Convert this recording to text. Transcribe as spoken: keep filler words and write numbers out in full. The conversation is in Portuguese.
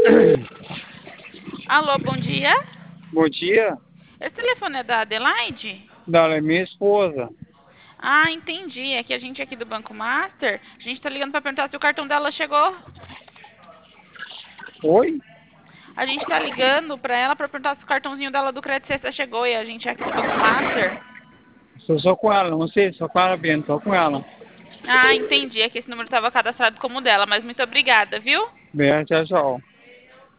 Alô, bom dia. Bom dia, Esse telefone é da Adelaide? Dala é minha esposa. Ah, entendi. É que a gente aqui do Banco Master, a gente tá ligando pra perguntar se o cartão dela chegou. Oi? A gente tá ligando pra ela pra perguntar se o cartãozinho dela do Crédito Sexta chegou e a gente é aqui do Banco Master. Sou só com ela, não sei, só com ela mesmo, só com ela. Ah, entendi. É que esse número estava cadastrado como dela, mas muito obrigada, viu? Bem, tchau, tchau.